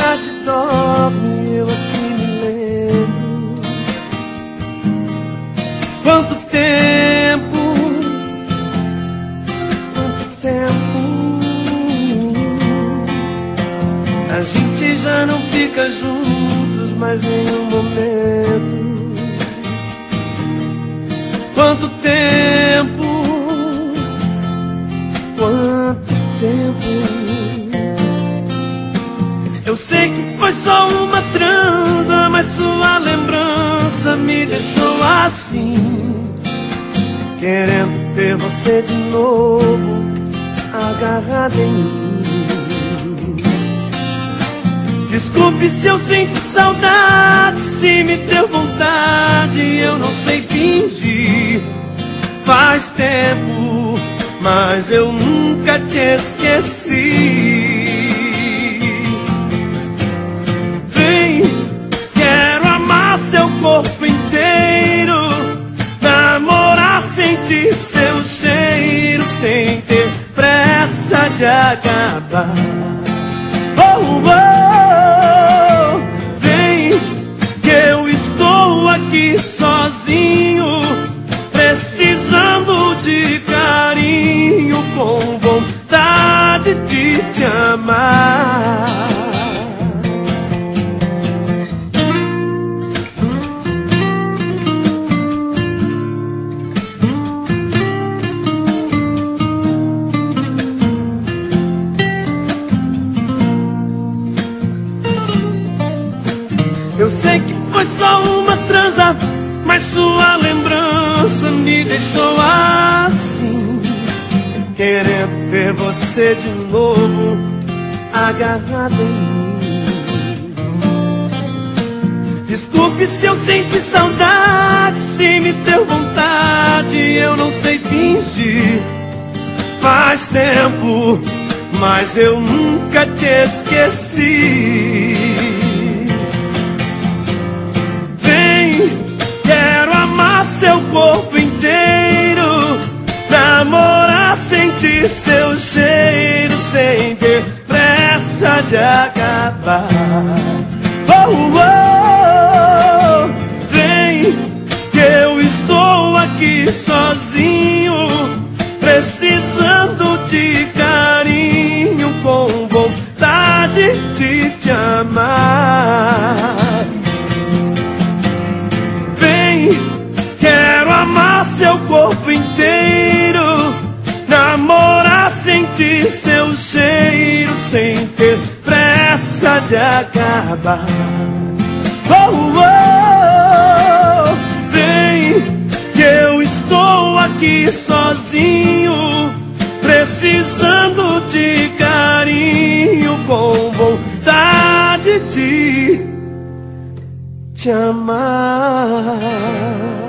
saudade dorme, eu aqui me lembro. Quanto tempo, a gente já não fica juntos mais nenhum momento. Quanto tempo, eu sei que foi só uma transa, mas sua lembrança me deixou assim, querendo ter você de novo agarrado em mim. Desculpe se eu senti saudade, se me deu vontade, eu não sei fingir. Faz tempo, mas eu nunca te esqueci. Vem, quero amar seu corpo inteiro, namorar, sentir seu cheiro, sem ter pressa de acabar. Oh, oh, vem, que eu estou aqui sozinho, precisando de carinho, com vontade de te amar. Eu sei que foi só uma transa, mas sua lembrança me deixou assim, querendo ter você de novo agarrado em mim. Desculpe se eu senti saudade, se me deu vontade, eu não sei fingir. Faz tempo, mas eu nunca te esqueci. Quero amar seu corpo inteiro, namorar, sentir seu cheiro, sem ter pressa de acabar. Oh, oh, vem, que eu estou aqui sozinho, precisando de carinho, com vontade de te amar. Quero amar seu corpo inteiro, namorar, sentir seu cheiro, sem ter pressa de acabar. Oh, oh, vem, que eu estou aqui sozinho, precisando de carinho, com vontade de te amar.